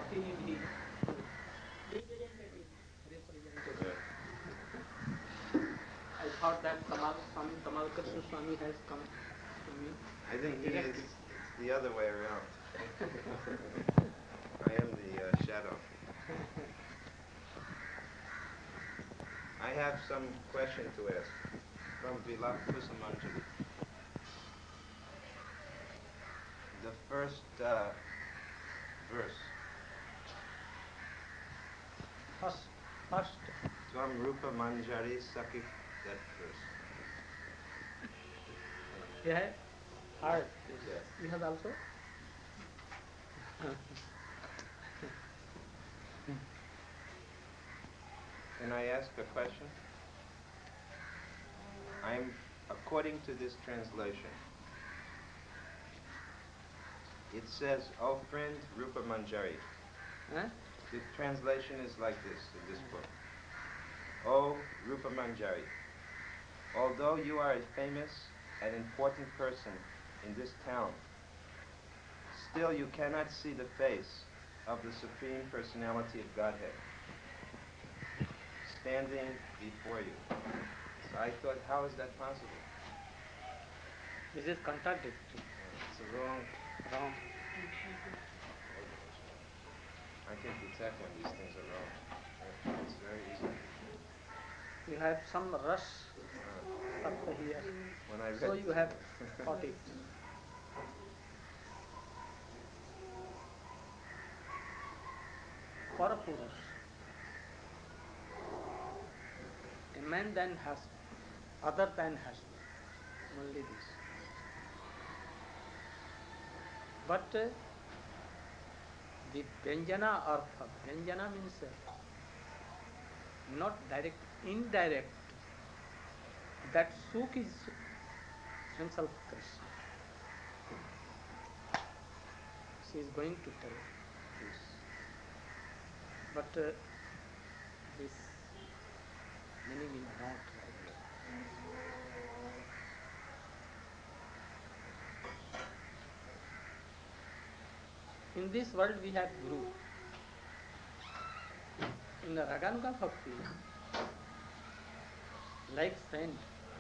the representative. I thought that Tamal Krishna Swami has come to me. I think directly. it's the other way around. I am the shadow. I have some question to ask from Vilap Kusumanjali. The first verse. First. Tvam Rupa Manjari Sakif, that verse. You have heard? Yes. You have also? Can I ask a question? I'm according to this translation. It says, "Oh friend Rupa Manjari." Huh? The translation is like this in this book. "Oh Rupa Manjari, although you are a famous and important person in this town, still you cannot see the face of the Supreme Personality of Godhead standing before you." So I thought, how is that possible? This is contradictory. It's wrong. Wrong. I can detect when these things are wrong. It's very easy. You have some rush up here. When I read so you have caught it. For a Purush, a man then has other than husband. Only this. But the Vyanjana Artha, Vyanjana means not direct, indirect. That Sukh is himself Krishna. She is going to tell this. But this meaning is not right. In this world we have Guru. In the Raganuga Bhakti, like friend,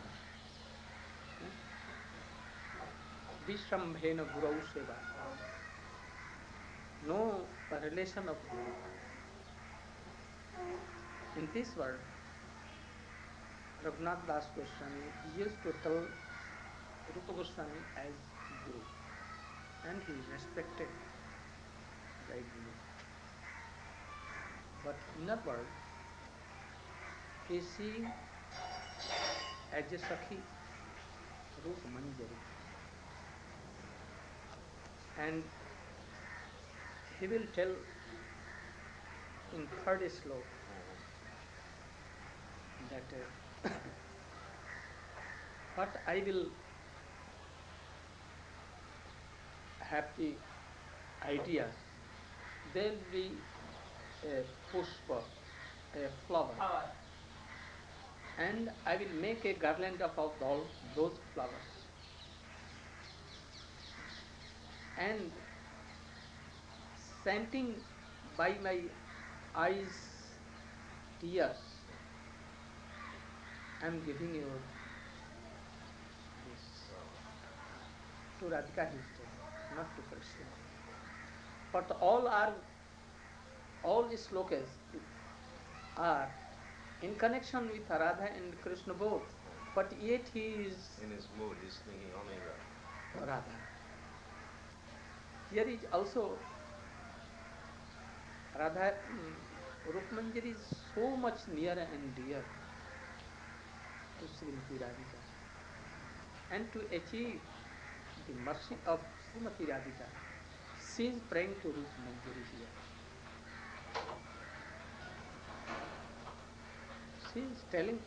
Vishambhena Gurau Seva, no relation of Guru. In this world, Raghunath Das Goswami used to tell Rupa Goswami as Guru, and he is respected by Guru. But inner world, he is seeing as a Sakhi, Rupa Manjari. And he will tell in third sloka that what I will have the ideas, there will be a pushpa, a flower, and I will make a garland of all those flowers. And scenting by my eyes tears, I am giving you this. To Radhika he is telling, not to Krishna. But all these slokas are in connection with Radha and Krishna both. But yet he is in his mood, he's thinking only Radha. Radha. Here is also Radha, Rukmanjari is so much near and dear to Srimati Radhika. And to achieve the mercy of Srimati Radhika, she is praying to Rukmanjari here. She is telling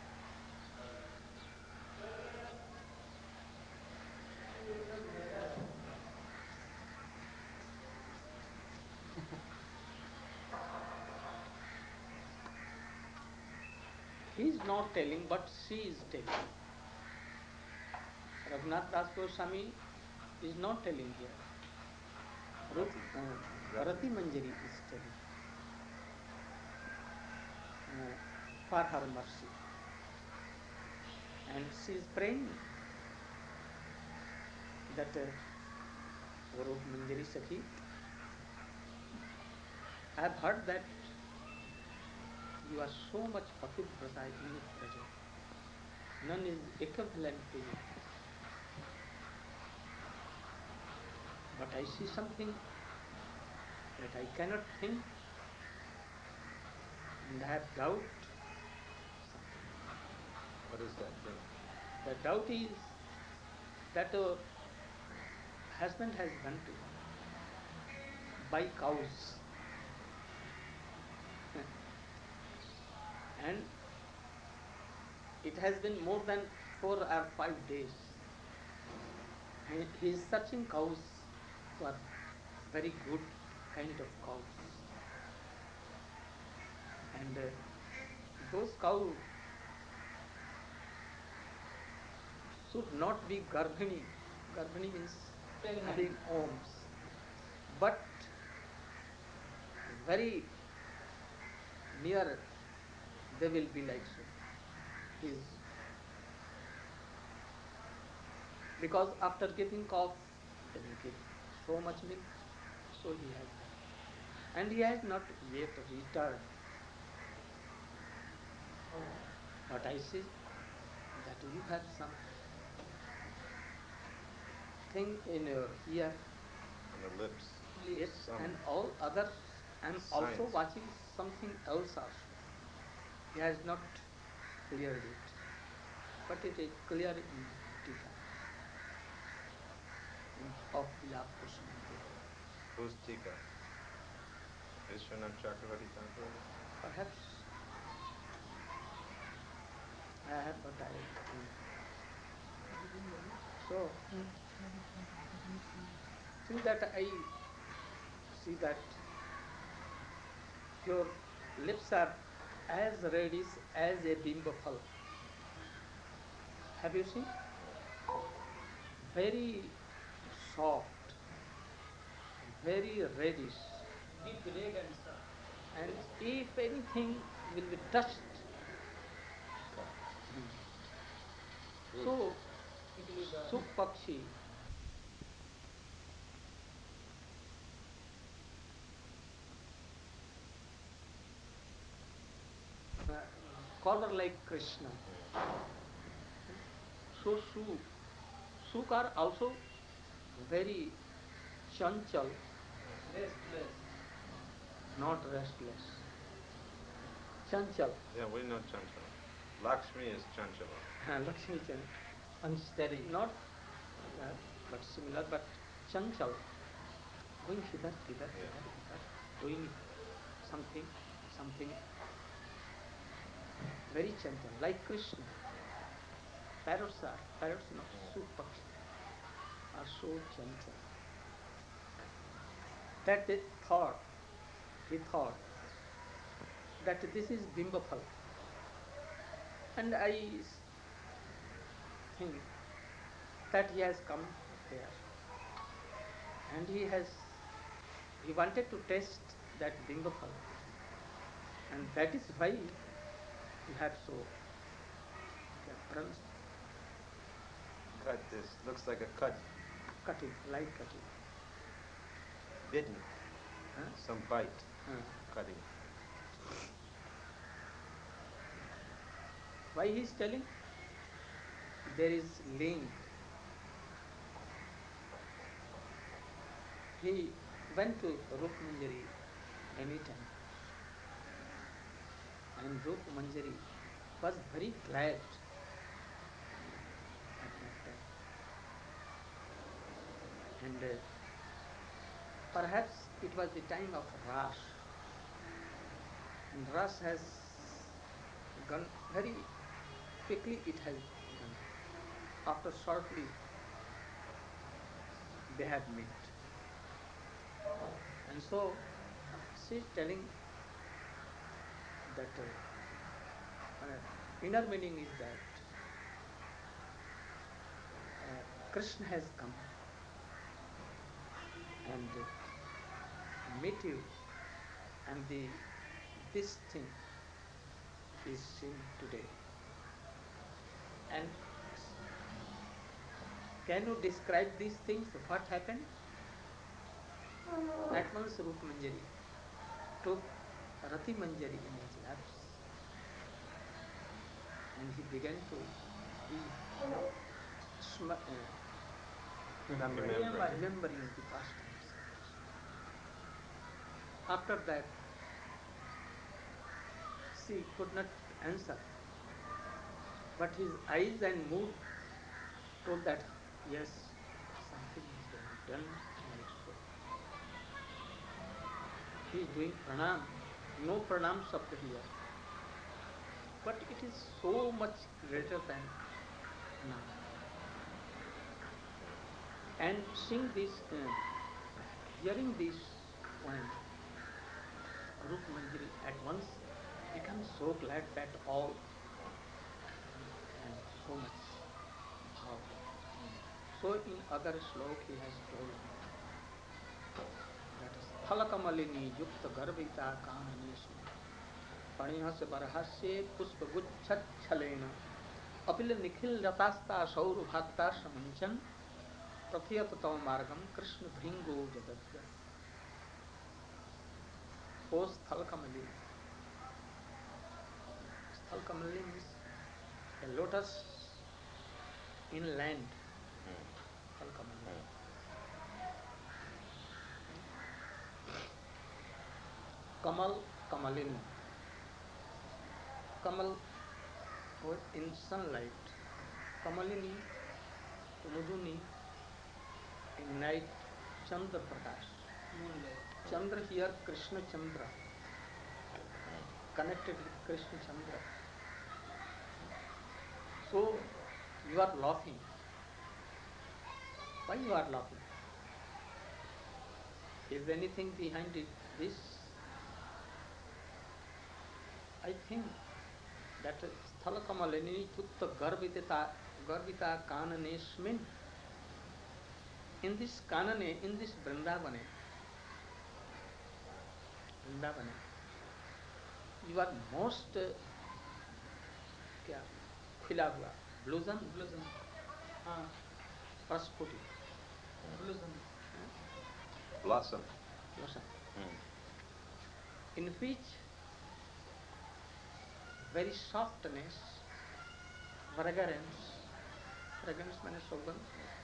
he is not telling, but she is telling. Raghunath Das Goswami is not telling here. Rati Manjari is telling uh, for her mercy, and she is praying that Rup Manjari Sakhi, I have heard that you are so much pativrata in your presence. None is equivalent to you. But I see something that I cannot think, and I have doubt something. What is that thing? The doubt is that husband has gone to buy cows and it has been more than 4 or 5 days. And he is searching cows for very good kind of cows. And those cows should not be Garbhini. Garbhini means having ohms. But very near they will be like so. His because after getting cough they will give so much milk, so he has gone. And he has not yet returned. But I see that you have some thing in your ear, On the lips. yes, Some and all others. I'm also signs. watching something else also. He has not cleared it, but it is clear in Tika of Bilap Kusumanjari. Who's Tika? Vishwanath Chakravarti Thakur? Perhaps I have, but I think so. Through that I see that your lips are as reddish as a bimbo phal. Have you seen? Very soft, very reddish. Deep red and stuff. And if anything will be touched, Cut. Fruit. so It will burn. Supakshi, uh, color like Krishna. So Suk are also very chanchal, Restless. not restless. Chanchal, Yeah, we know Chanchala. Lakshmi is Chanchala. Lakshmi Chan, Unsteady. not but similar, but chanchal, going hither, thither, Yeah. hither, hither, doing something, something very chanchal, like Krishna. Parrots not Supakshi, are so chanchal. That they thought, he thought that this is Bimbafal. And I think that he has come there and he wanted to test that Bimbafal. And that is why you have so pronounced Cut this. Looks like a cut. cutting, light cutting. Bitten. Huh? Some bite. Huh. Cutting. Why he is telling? There is link. He went to Rup Manjari anytime, and Rup Manjari was very glad at that time. And perhaps it was the time of Ras, and Ras has gone very quickly, it has gone. After shortly, they have met. And so she is telling that inner meaning is that Krishna has come and meet you, and this thing is seen today. And can you describe these things? What happened? At once Rup Manjari took Rati Manjari in his laps and he began to be remembering the pastimes of Krishna. After that, she could not answer, but his eyes and mood told that yes, something is being done in your soul. He is doing pranam, no pranam shabd here, but it is so much greater than pranam. And seeing this, hearing this poem, Rup Manjari at once becomes so glad that all and so much bhav. So in other slok he has told that स्थलकमलिनी युक्त गर्भिता काननेस्मिन् फणिहस बरहस्ये पुष्पगुच्छच्छलेन appeal Nikhil रतास्ता सौरभाक्ता समंचन प्रथियत तव Margam Krishna भृंगो जगद्गत. O स्थलकमलिनी. स्थलकमलिनी means a lotus in land. स्थलकमलिनी. Kamal, Kamalini. Kamal was in sunlight. Kamalini, Kumuduni, in night, Chandra Prakash. Moonlight. Chandra here, Krishna Chandra. Connected with Krishna Chandra. So, you are laughing. Why you are laughing? Is anything behind it? This? I think that Sthalakamalini Tutta Garbita Kananesmin. In this Kanane, in this Vrindavane, you are most क्या खिला हुआ ब्लूजन Blossom. हाँ. प्रस्फुटित Blossom. Blossom. In which very softness, fragrance means sugandh,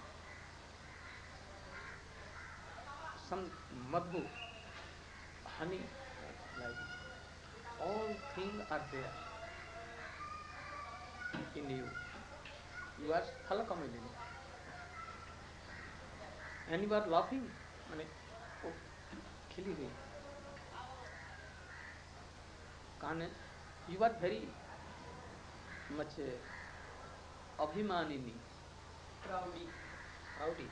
some madhu, honey, like all things are there in you. You are Sthalakamalini. And you are laughing. माने वो खिली हुई कान. You are very much abhimanini, proudy.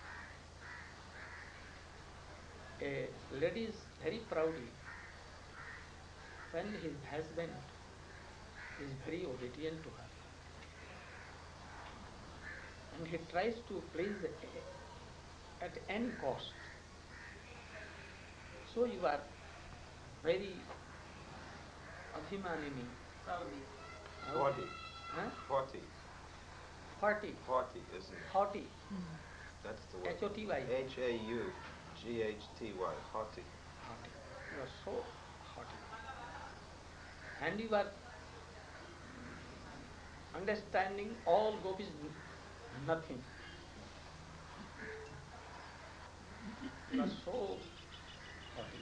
A lady is very proudy when his husband is very obedient to her and he tries to please at any cost. So you are very abhimanini. Proudy. 40. Huh? 40. 40. 40, isn't it? Haughty. That's the word. H-O-T-Y. H-A-U-G-H-T-Y. Haughty. Haughty. You are so haughty. And you are understanding all gopis nothing. You are so haughty.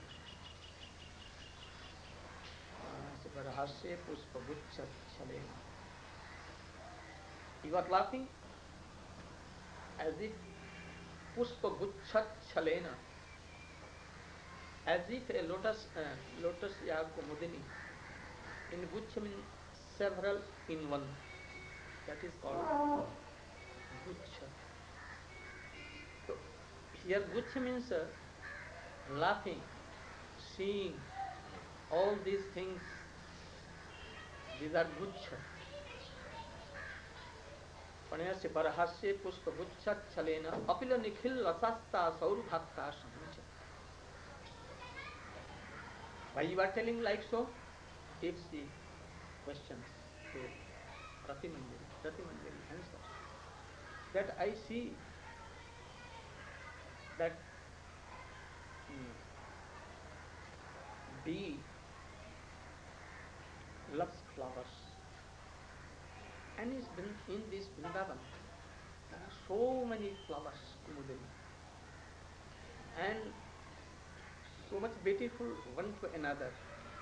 You are laughing as if pushpa gucchat chalena, as if a lotus ya kumudini. In guchha means several in one. That is called guchha. So here guchha means laughing, seeing all these things. These are guchha. Panayasya barahasya pushpa guchha chalena apila nikhil rasasta saurubhakta samancha. Why you are telling like so? If she questions to Rati Manjari answers that I see that mm, bee loves flowers and is in this Vrindavan. There are so many flowers, Kumudini, and so much beautiful one to another.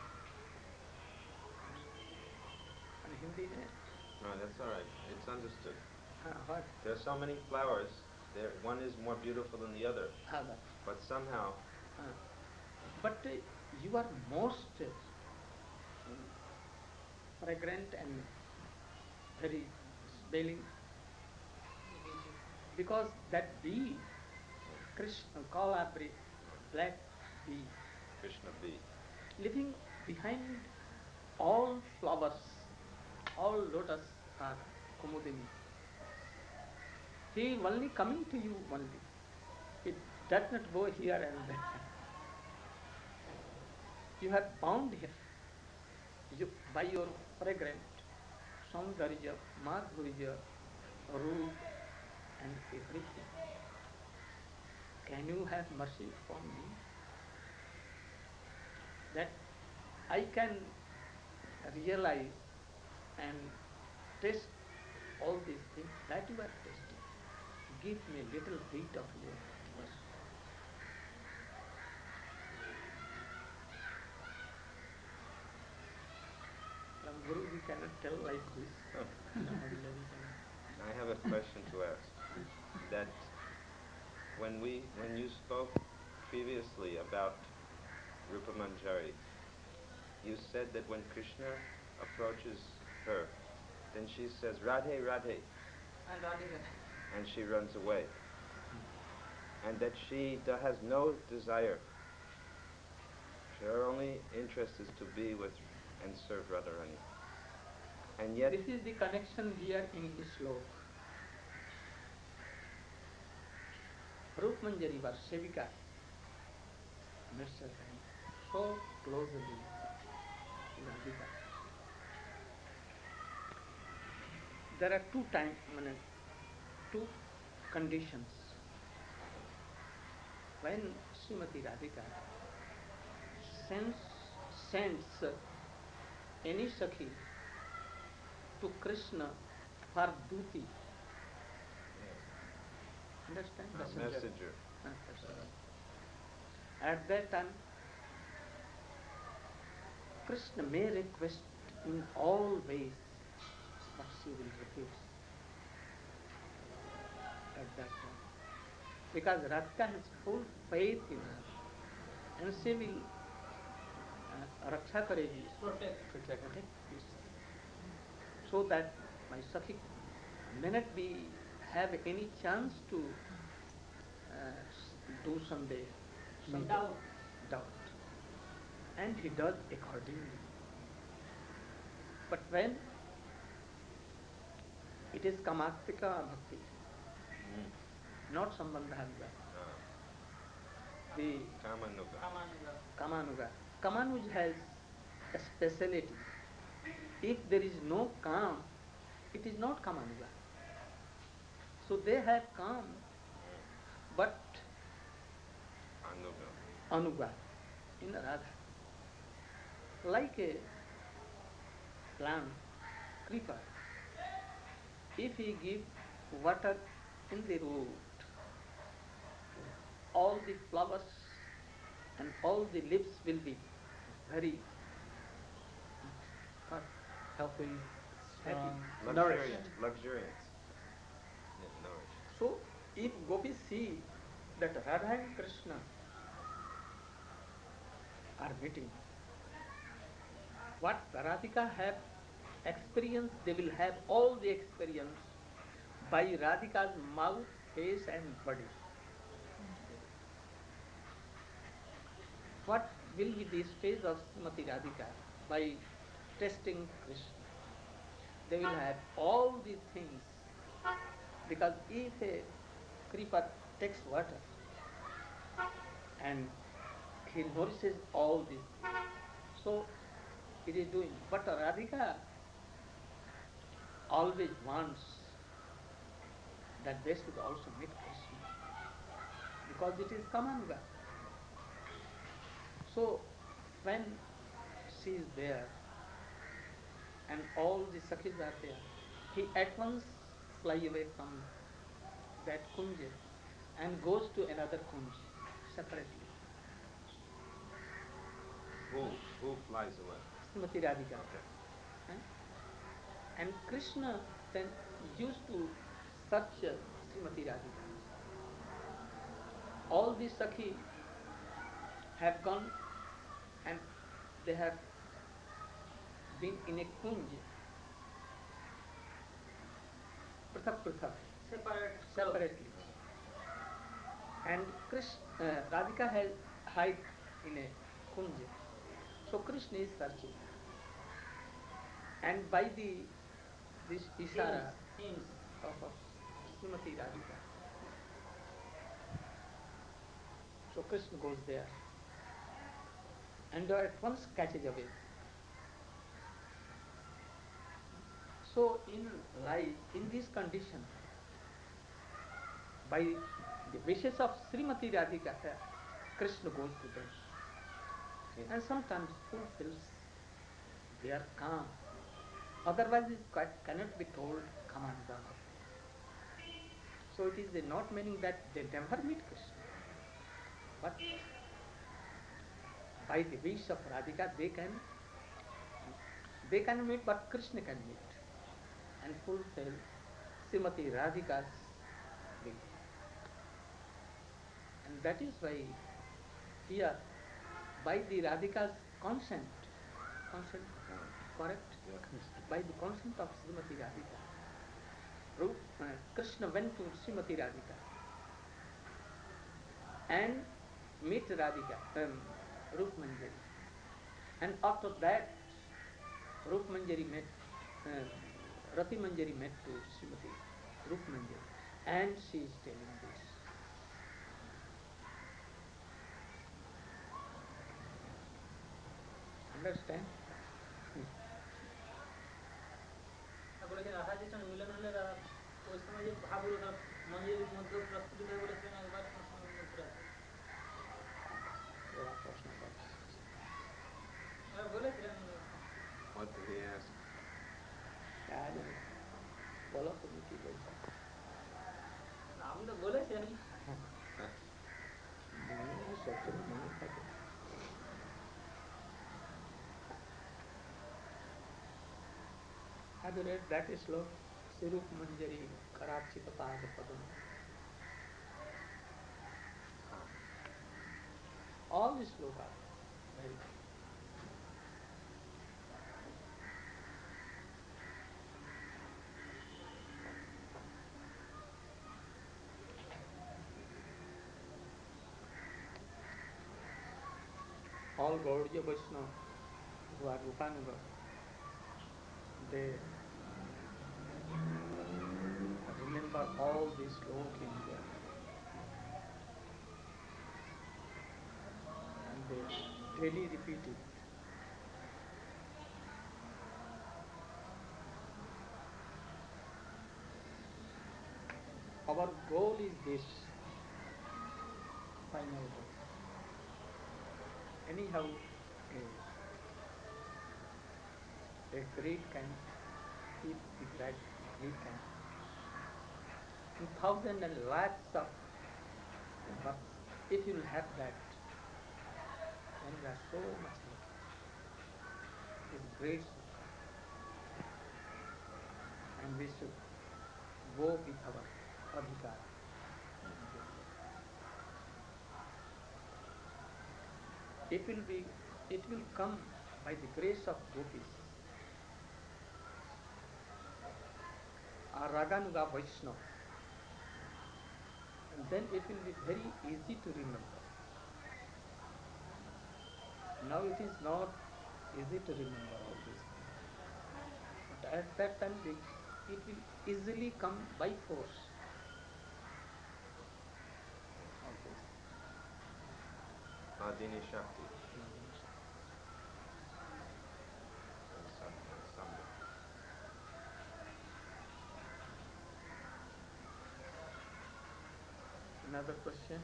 And Hindi में No, that's all right. It's understood. what? There are so many flowers. There, one is more beautiful than the other. Other. But somehow, Uh, but you are most fragrant and very smelling because that bee, Krishna, Kalabri, black bee, Krishna B. living behind all flowers, all lotus are Kumudini. He only coming to you only. He does not go here and there. You have bound him by your fragrant Saundarya, Madhurya, Roop and everything. Can you have mercy upon me that I can realize and test all these things that you are testing? Give me a little bit of your mercy. Guruji cannot tell like this. Ordinary cannot. I have a question to ask. That when you spoke previously about Rupa Manjari, you said that when Krishna approaches her, then she says Radhe Radhe, And Radhika. and she runs away, and that she has no desire. Her only interest is to be with and serve Radharani. And yet, This is the connection here in this slok. Rup Manjari was Sevika, nurturing so closely to Radhika. There are two conditions. When Srimati Radhika sends, sends any Sakhi to Krishna for duty, understand? messenger. Messenger. At that time, Krishna may request in all ways, but she will refuse at that time. Because Radhika has full faith in her and she will raksha karegi, protect this Sakhi. So that my Sakhi may not be have any chance to do Some doubt. doubt. And he does accordingly. But when it is Kamastika Bhakti, not Sambandha Anuga, the Kamanuga. Kamanuga. Kamanuga. Kamanuj has a speciality. If there is no Kam, it is not Kamanuga. So they have Kam, but Anuga. Anuga in Radha. Like a plant, creeper, if he give water in the root, all the flowers and all the leaves will be very what, Healthy, happy, strong. Luxuriant. Luxuriant. Yeah, nourished. So if gopis see that Radha and Krishna are meeting, what Radhika have experience, they will have all the experience by Radhika's mouth, face and body. What will be the stage of Srimati Radhika by testing Krishna? They will have all these things because if a creeper takes water and he nourishes all these things, So it is doing. But Radhika always wants that they should also meet Krishna because it is Kamanuga. So when she is there and all the Sakhis are there, he at once fly away from that Kunj and goes to another Kunj separately. Who flies away? Srimati Radhika. Okay. Eh? And Krishna then used to search Srimati Radhika. All the Sakhi have gone and they have been in a kunj, prathak prathak, Separate group. separately. And Radhika has hide in a kunj. So Krishna is searching. And by this Teams. ishara Teams. of Srimati Radhika, so Krishna goes there and at once catches away. So in life, in this condition, by the wishes of Srimati Radhika, Krishna goes to them and sometimes fulfills their calm. Otherwise, it cannot be told Kamanubhava. So it is not meaning that they never meet Krishna, but by the wish of Radhika, they can meet, but Krishna can meet and fulfill Srimati Radhika's will. And that is why here, by the Radhika's consent, correct? Yeah. By the consent of Srimati Radhika, Krishna went to Srimati Radhika and meet Radhika, Rup Manjari. And after that, Rup Manjari met, um, Rati Manjari met to Srimati Rup Manjari. And she is telling this. Understand? বলেছেন রাধাজির সঙ্গে মিলন হলে ওই সময় যে ভাবগুলো মঞ্জুরির মধ্যে প্রস্ফুটিত হয়ে বলেছিলেন একবার মধ্যে আছে थोड़ा प्रश्न कर বলেছিলেন What did he ask? क्या जाने बोलो तुम्हें की बोलता আপনি তো বলেছেন नहीं सोचो नहीं থাকে Had you read that slok Sirup Manjari Karachita Pada Padam, all these slokas very good. All Gaudiya Vaishnava who are Rupanuga, they remember all these slokas in their mind and they daily repeat it. Our goal is this final goal. Anyhow, a great camp, if that great camp, and thousands and lakhs of bucks, if you'll have that, then we are so much lucky. It is great sukha. And we should go with our adhikar and get that. It will be, it will come by the grace of gopis, or Raganuga Vaishnava, and then it will be very easy to remember. Now it is not easy to remember all these things. But at that time it will easily come by force. All these things. Nadini Shakti. Nadini Shakti. Another question?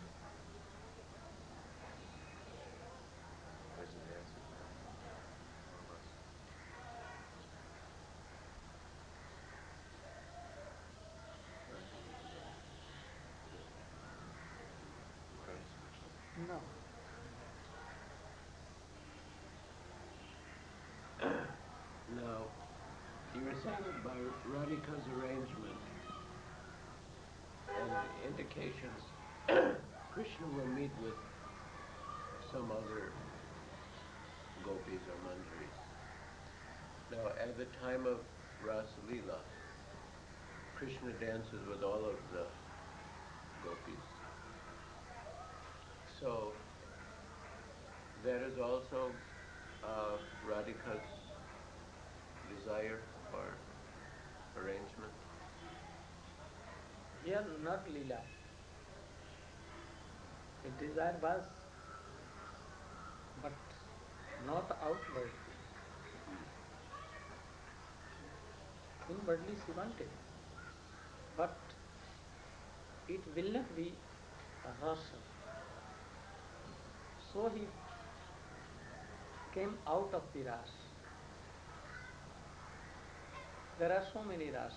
Questions answered, man. From us. No. Now, you were saying by Radhika's arrangement and indications, Krishna will meet with some other gopis or manjaris. Now, at the time of Rasa Leela, Krishna dances with all of the gopis. So, that is also Radhika's desire or arrangement. Here, not Leela. The desire was, but not outwardly. Inwardly, she wanted, but it will not be rasa. So he came out of the ras. There are so many ras.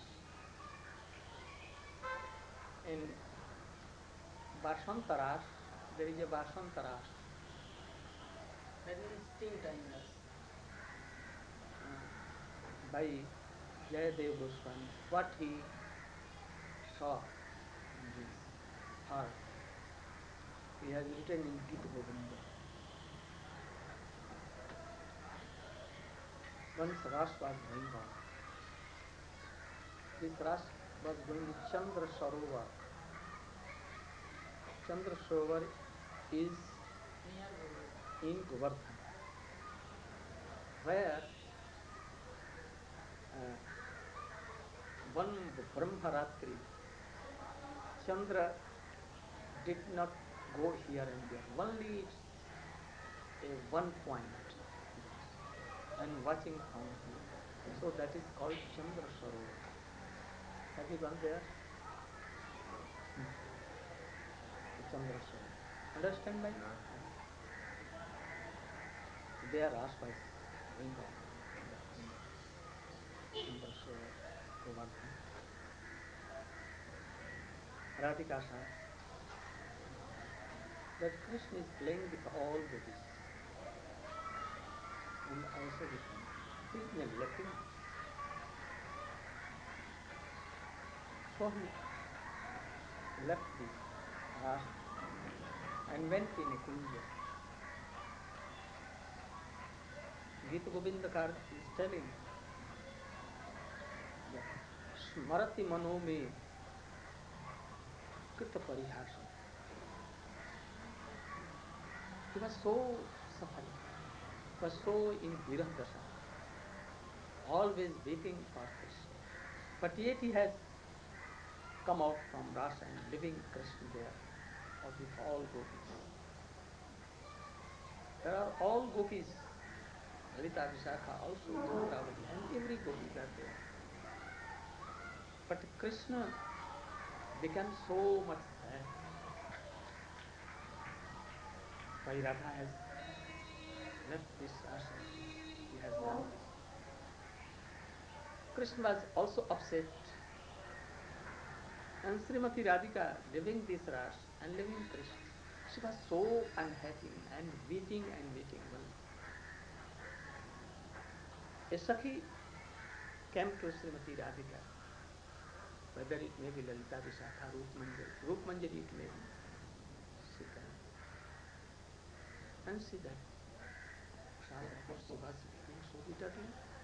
In Vasantaras, there is a Vasantaras. That means springtime as. By Jayadev Goswami. What he saw in this heart, he has written in Gita Govinda. Once Ras was going on. This Ras was going to Chandra Sarovar. Chandra Sarovar is Near in Govardhan, where one Brahmaratri, Chandra did not go here and there. Only it's a one point and watching from here. So that is called Chandra Sarovar. Have you gone there? Chandra Sarovar. Understand my? No. They are asked by going on. Chandra Sarovar, Govardhan. Radhika said that Krishna is playing with all gopis and also with me. He is neglecting me. So he left the Ras and went in a kunja. Gita Govindakar is telling that Smarati Mano me Krita Parihasam. He was so suffering. He was so in Virah Dasa, always weeping for Krishna. But yet he has come out from Rasa and living Krishna there, or with all gopis. There are all gopis, Lalita Vishakha, also Chandravati, and every gopis are there. But Krishna became so much sad. Why Radha has left this Rasa, he has done this. Krishna was also upset. And Srimati Radhika living this Ras and living Krishna, she was so unhappy and weeping and weeping. Well, a Sakhi came to Srimati Radhika, whether it may be Lalita Vishakha, Roop Manjari it may be. She came and she that saw that she was weeping so bitterly.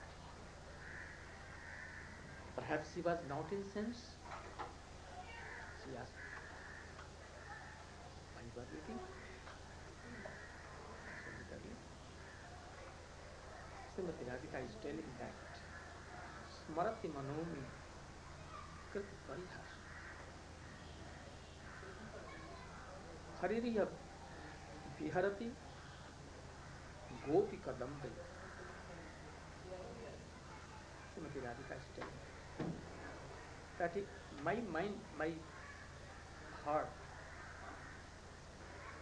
Perhaps she was not in sense. She asked, why you are weeping so bitterly? Srimati Radhika is telling that Smarati Manomi Kriti Parihas. Haririya Viharati Gopi Kadambe. Srimati Radhika is telling that my mind, my heart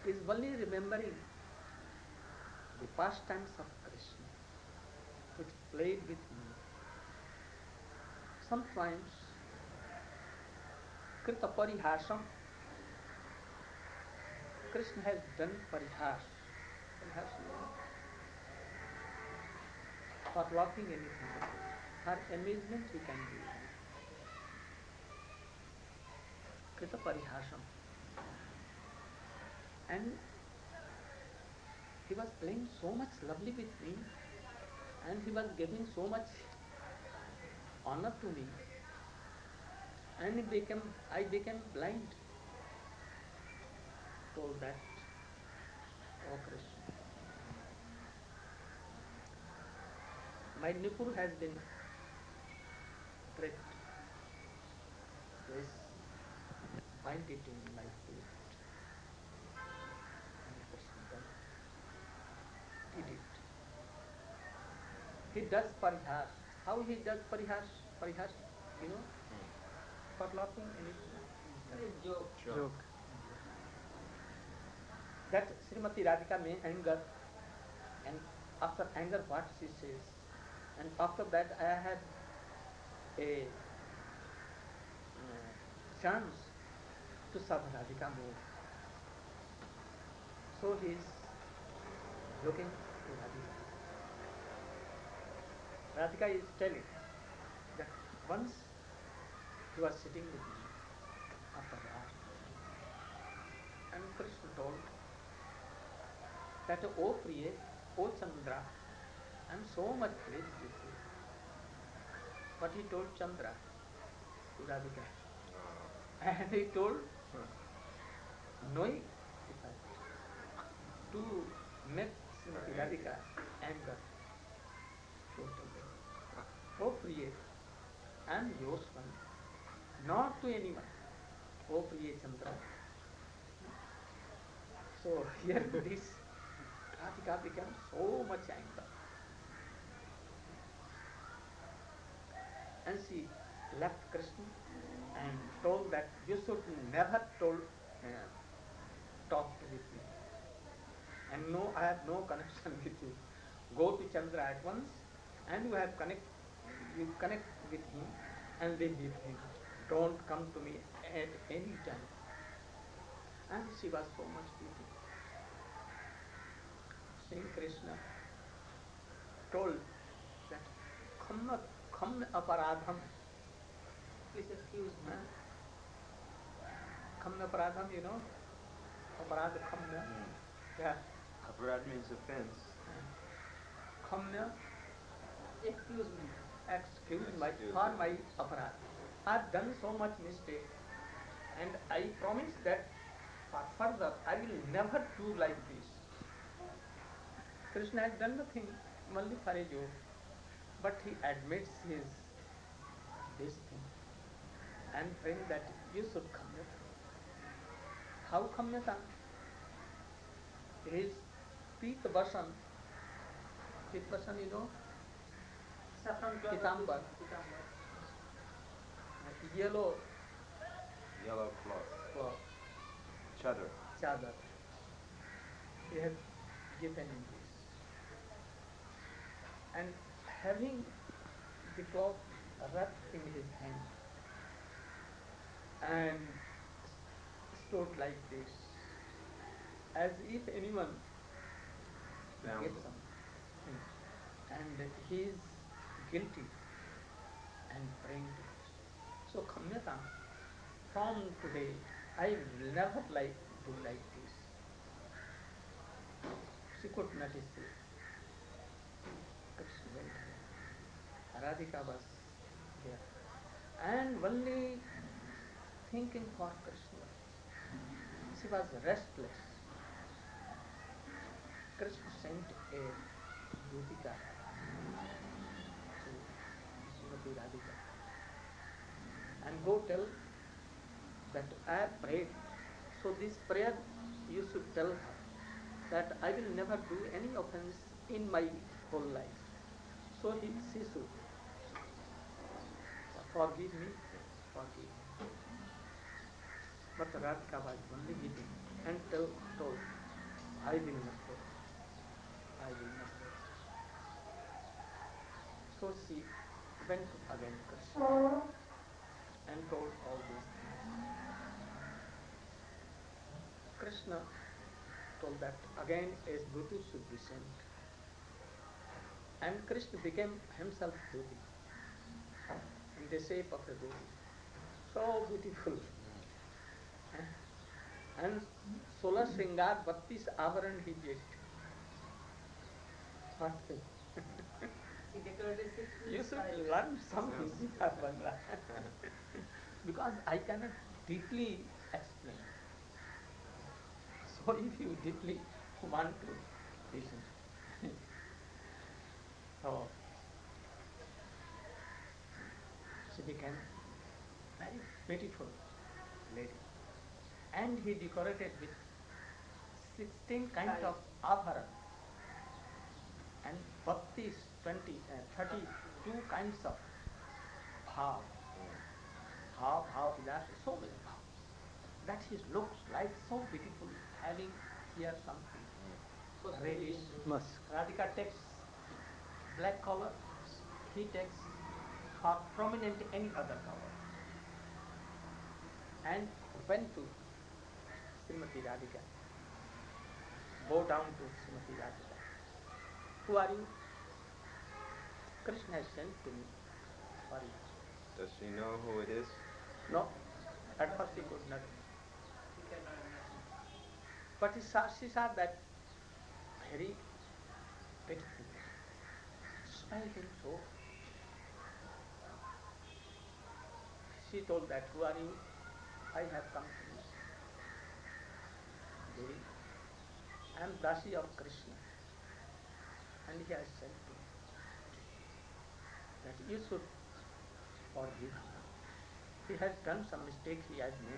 is only remembering the pastimes of Krishna, which played with me. Sometimes Krita Parihasam, Krishna has done parihas. Parihas, for laughing anything. For amusement he can do anything. Krita Parihasam. And he was playing so much lovely with me, and he was giving so much honor to me, and I became blind. Told that, oh Krishna, my nipur has been pricked. Please bind it in my feet. And Krishna did it. He does parihas. How he does parihas? Parihas, you know, for laughing anything. joke. Joke. That Srimati Radhika may anger, and after anger what she says, and after that I have a chance to serve Radhika more. So he is looking to Radhika. Radhika is telling that once he was sitting with me after that, and Krishna told that, O Priye, O Chandra, I am so much pleased with you. But he told Chandra to Radhika. And he told, knowing the fact, to make Srimati Radhika anger. Totally. O Priye, I am yours only, not to anyone. O Priye Chandra. So here this Radhika became so much anger. And she left Krishna and told that you should never talk with me. And no, I have no connection with you. Go to Chandra at once, and you connect with him, and then leave him. Don't come to me at any time. And she was so much beautiful. Saint Krishna told that khamna aparadham. Please excuse me. Khamna aparadham, you know? Aparadha khamna. Yeah. Aparad means offense. Khamna, Excuse me. excuse my Excuse for me. my aparadha. I've done so much mistake, and I promise that for further I will never do like this. Krishna has done nothing, only for a joke, but he admits his this thing and praying that you should khamyata. How khamyata? His Pita Vasan, you know, Saffron cloth. Pitambar, Pitambar. yellow Yellow cloth. cloth, Chadar. chadar, he has given in this. And having the cloth wrapped in his hand and stood like this, as if anyone Bound. gave something, and he is guilty and praying to Krishna. So Khamyata, from today I will never do like this. She could not stay. Krishna went away. Radhika was there, and only thinking for Krishna. She was restless. Krishna sent a Dudika to Srimati Radhika and go tell that I have prayed. So this prayer you should tell her that I will never do any offense in my whole life. So she should forgive me, forgive me. But Radhika was only weeping and told I will not go. I will not go. So she went to again Krishna and told all these things. Krishna told that again a Dutu should be sent. And Krishna became himself Duti in the shape of a Duti. So beautiful. And 16 Shringar 32 Avaran he did. What thing? He decorated it with You should style. learn some Hindi or Bangla. Because I cannot deeply explain. So if you deeply want to listen. So she became very beautiful lady. And he decorated with 16 kind of abharan and 32, 20, 32 kinds of bhav. Bhav, bhav, vilasa, so many bhavs. That his looks like so beautiful, having here something reddish musk. Radhika takes black color, he takes for prominent any other color. And went to Srimati Radhika, bow down to Srimati Radhika. Who are you? Krishna has sent to me for you. Does she know who it is? No, at first he could not. He cannot imagine. But she saw that very beautiful lady, smiling so. She told that, who are you? I have come to you. Devi, I am Dasi of Krishna, and he has sent to me that you should forgive him. He has done some mistake, he has made.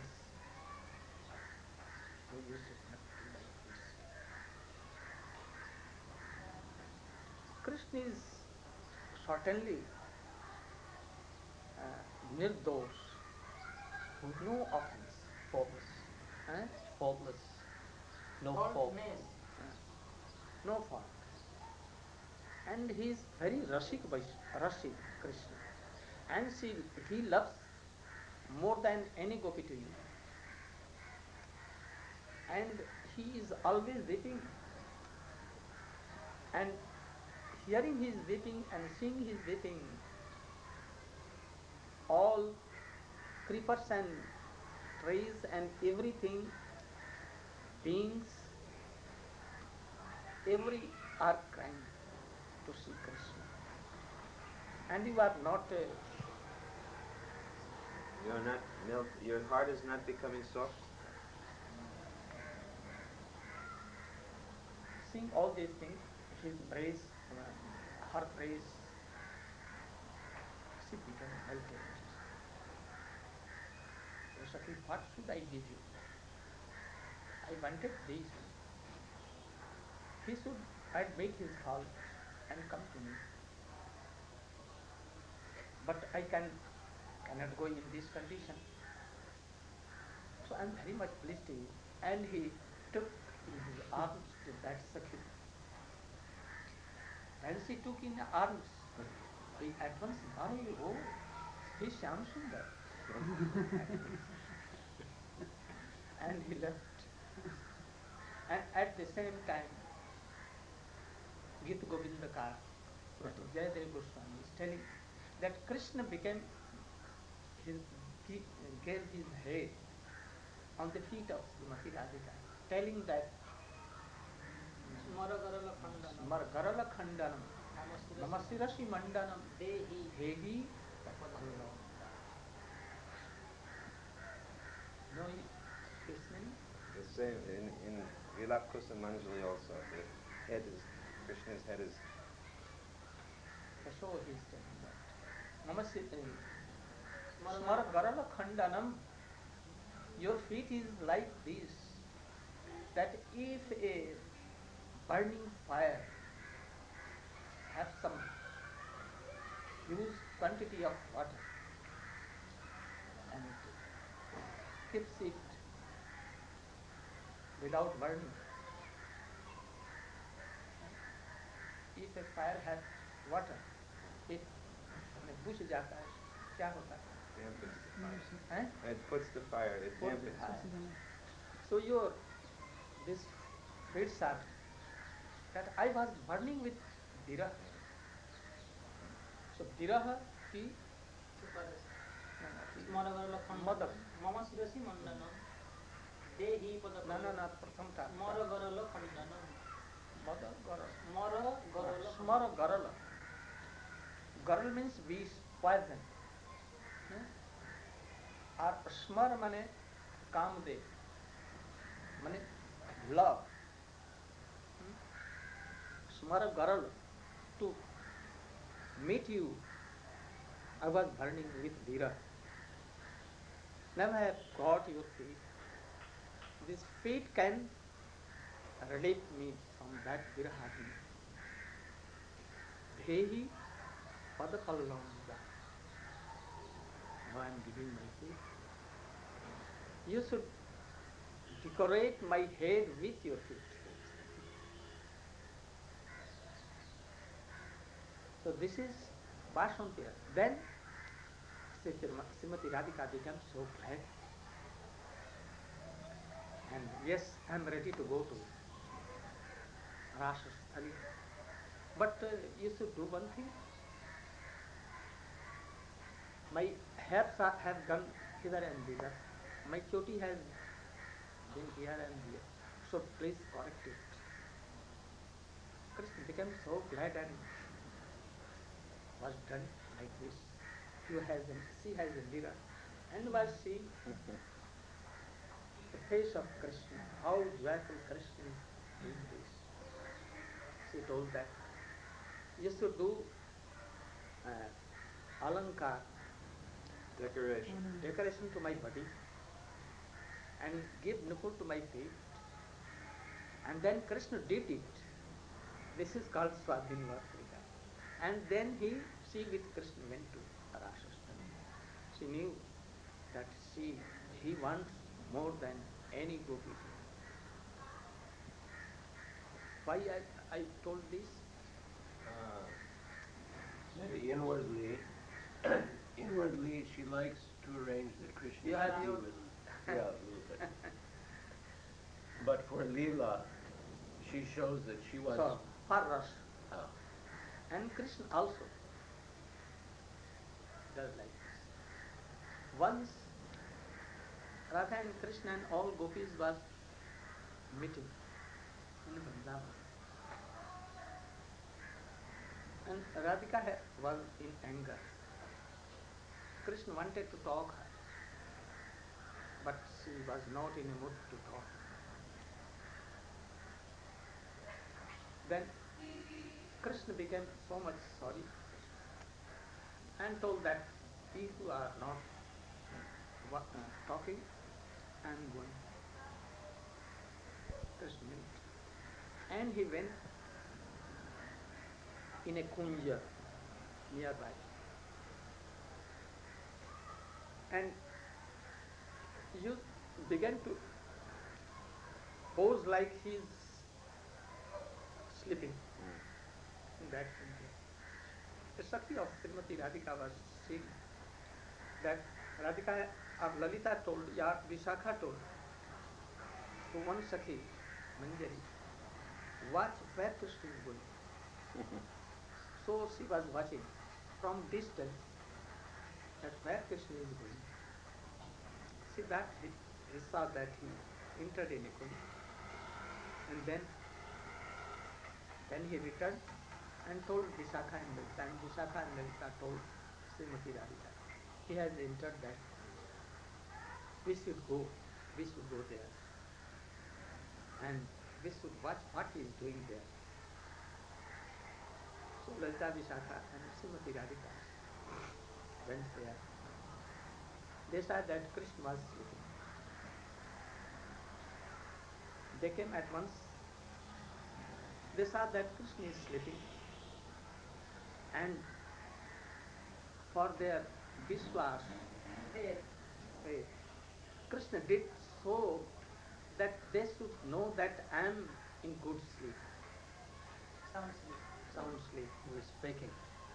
So you should not do like this. Krishna is certainly nirdosh, no offense, faultless, faultless, no fault, Faultless. no fault. And he is very Rashik Krishna, and he loves more than any gopi to you. And he is always weeping, and hearing his weeping and seeing his weeping, all creepers and trees and everything, beings, every are crying to see Krishna. And you are not You're not melt. Your heart is not becoming soft. seeing all these things, his praise, her praise, she became melted. So Sakhi, what should I give you? I wanted this. He should admit his fault and come to me. But I cannot go in this condition. So I am very much pleased to you. And he took in his arms to that Sakhi. When she took in arms, he at once marveled, oh, he is Shyam Sundar. And he left. And at the same time, Gita Govindakar, that Jayadev Goswami is telling that Krishna became his, gave his head on the feet of Srimati Radhika, telling that Smara Garala Khandanam. Smar Garala Khandanam, Namasirashi Mandanam, Dehi. Dehi Papadam. Pallam. No, its meaning? The same in Vilap Kusumanjali also. The head is Krishna's head is. So he is telling that. Smar Garala Khandanam, your feet is like this, that if a burning fire have some huge quantity of water and keeps it without burning, if a fire has water, it बुझ जाता है, क्या होता है? Dampens the fire. हैं? It puts the fire, it Put dampens the it. fire. So your these feet are that I was burning with birah. So birah ki स्मरगरल mother. मम शिरसि मण्डनं देहि पद No, प्रथम था. स्मरगरल खण्डनं Mother garal. स्मरगरल Smara garal. Garal means beast, poison. और स्मर माने कामदेव, माने love. Smara garal, to meet you, I was burning with virah. Now I have got your feet. This feet can relieve me from that virah. Dhehi padapallamja. Now I am giving my feet. You should decorate my head with your feet. So this is Vasanti. Then Srimati Radhika became so glad. And yes, I am ready to go to Rasasthali. But you should do one thing. My hairs have gone hither and thither. My choti has been here and there. So please correct it. Krishna became so glad and was done like this. She has a mirror and was seeing the face of Krishna, how joyful Krishna is doing this. She told that you should do alankar, decoration to my body and give nupur to my feet. And then Krishna did it. This is called Swadhini Vatrika. And then she with Krishna went to Rasasthali. She knew that he wants more than any gopi. Why I told this? That inwardly she likes to arrange that Krishna You have should be your... with. Yeah, a little bit. But for Leela, she shows that she was. So, for Ras. Ah. And Krishna also does like this. Once Radha and Krishna and all gopis was meeting in Vrindavan. And Radhika was in anger. Krishna wanted to talk her, but she was not in a mood to talk. Then Krishna became so much sorry and told that if you are not talking, I am going. Krishna went. And he went in a kunja nearby. And you began to pose like he is sleeping in that kunja. The Sakhi of Srimati Radhika was seeing that Radhika or Lalita told, or Vishakha told to one Sakhi, Manjari, watch where Krishna is going. So she was watching from distance that where Krishna is going. See that he saw that he entered in a kunja. And then he returned and told Vishakha and Lalita. And Vishakha and Lalita told Srimati Radhika, he has entered that kunja. We should go there. And we should watch what he is doing there. So Lalita, Vishakha and Srimati Radhika went there. They saw that Krishna was sleeping. They came at once. They saw that Krishna is sleeping. And for their Vishwas, faith, Krishna did so that they should know that I am in good sleep. sound Sound sleep. currently who is speaking.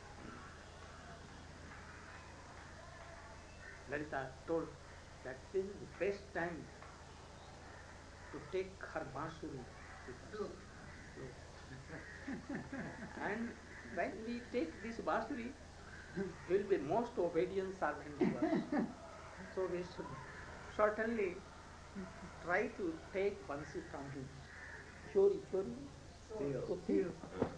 Lalita told that this is the best time to take her bansuri with us. Flute. And when we take this bansuri, he will be most obedient servant to us. So we should certainly try to take bansi from him. Chori, chori. Steal. To thief.